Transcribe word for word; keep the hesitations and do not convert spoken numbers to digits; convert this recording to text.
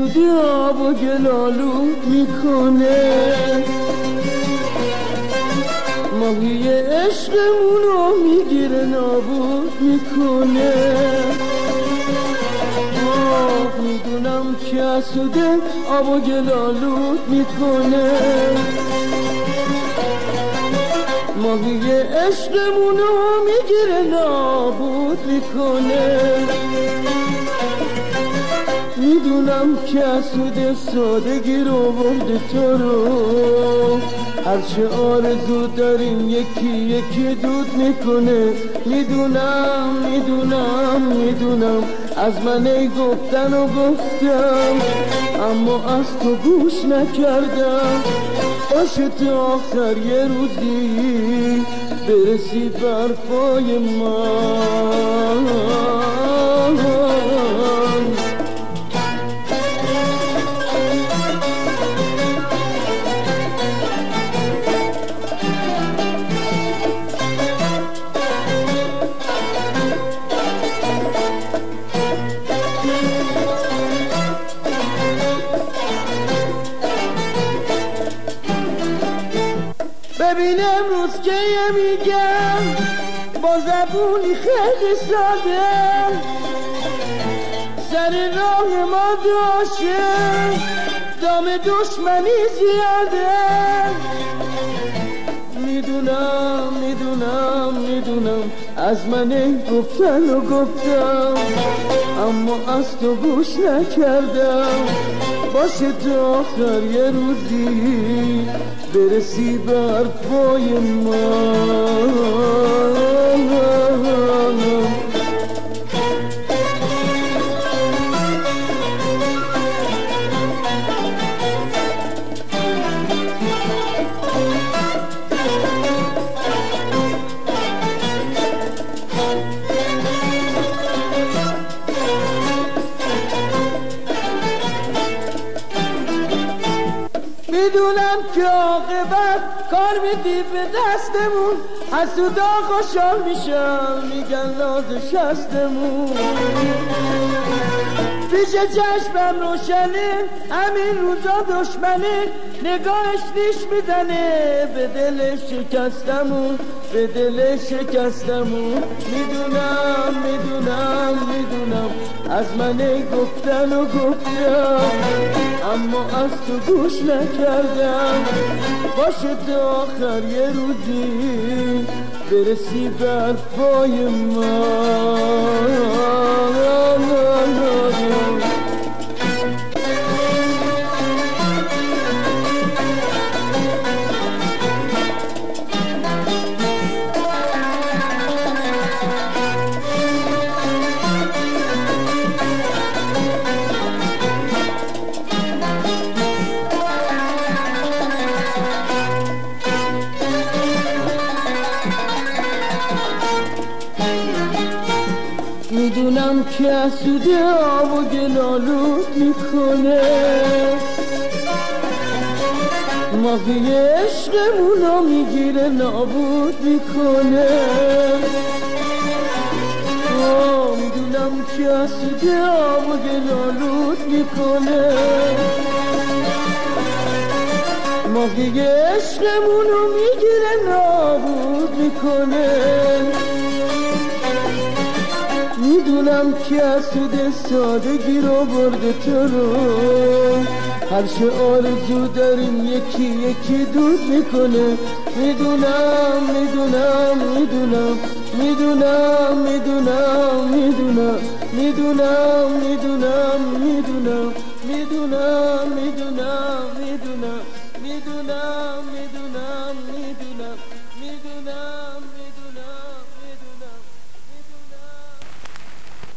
حسودی آب و گلالود میکنه، ماهی عشقمونو میگیره نابود میکنه. آه میدونم که حسوده آب و گلالود میکنه، ماهی عشقمونو میگیره نابود میکنه. میدونم که حسود سادگی رو برده تو رو، هرچه آرزو داریم یکی یکی دود میکنه. میدونم میدونم میدونم از من ای گفتن و گفتم، اما از تو گوش نکردم. باشه تا آخر یه روزی برسی برفای من. ببین امروز که میگم با زبونی خیلی ساده، سر راه ما داشه دام دشمنی زیاده. میدونم میدونم میدونم از من گفتن و گفتم، اما از تو گوش نکردم. باشه تا آخر یه روزی برسی بر پای من. میدونم که عاقبت کار میدی به دستمون، حسودا خوشحال میشن میگن ناز شستمون. پیش چشمم روشنه همین روزا دشمنه، نگاهش نیش میزنه به دل شکستمون، به دل شکستمون. میدونم میدونم میدونم از من گفتن و گفتم، اما از تو گوش نکردم. باشه تا آخر یه روزی برسی بر پای من. میدونم که حسوده آب و گلالود میکنه، ماهی عشقمونو میگیره نابود میکنه. آه میدونم که حسوده آب و گلالود میکنه، ماهی عشقمونو میگیره نابود میکنه. میدونم که حسود سادگی رو برده تو رو، هرچه آرزو داریم یکی یکی دود میکنه. میدونم میدونم میدونم میدونم میدونم میدونم میدونم میدونم میدونم میدونم میدونم میدونم میدونم میدونم میدونم میدونم